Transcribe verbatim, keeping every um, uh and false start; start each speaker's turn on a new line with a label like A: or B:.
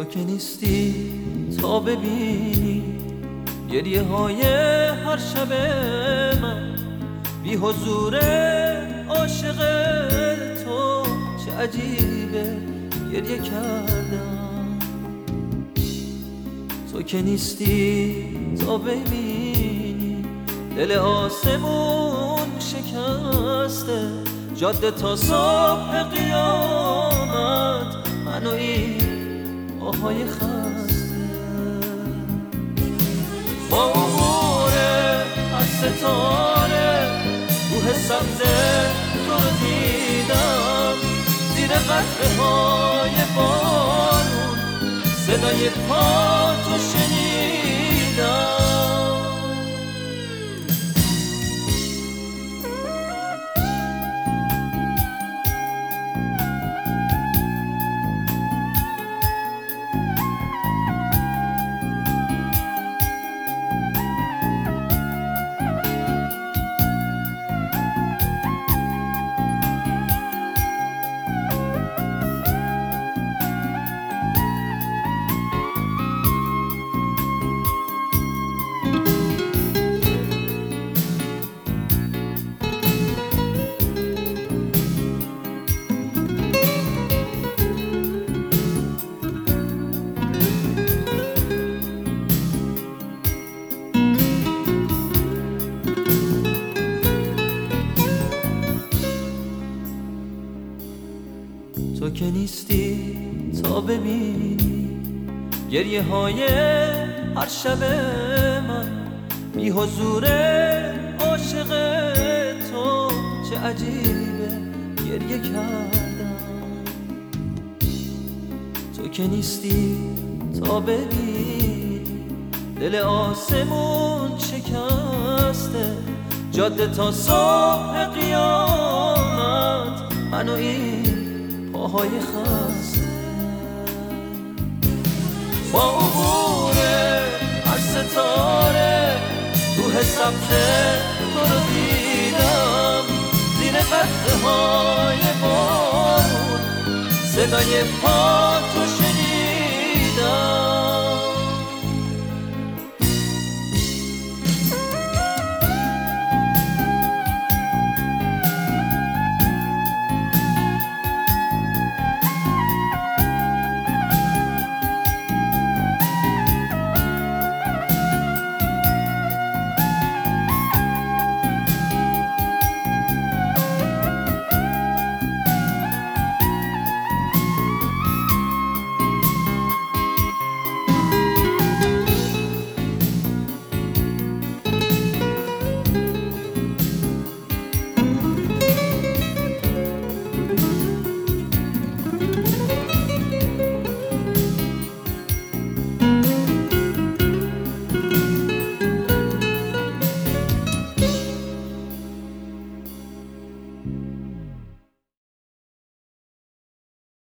A: که نیستی تا ببینی گریه های هر شب من، بی حضور عاشق تو چه عجیبه گریه کردم. تو که نیستی تا ببینی دل آسمون شکسته، جاده تا صبح قیامت من و این آهای خسته. با عبور از ستاره روح سبز تو رو دیدم، زیر قطره های بارون صدای پا تو شنیدم. تو که نیستی تا ببینی گریه های هر شب من، بی حضور عاشق تو چه عجیبه گریه کردم. تو که نیستی تا ببینی دل آسمون شکسته، جاده تا صبح قیامت من و این پاهای خسته. با عبور از ستاره روح سبز تو رو دیدم، زیر قطره های بارون صدای پا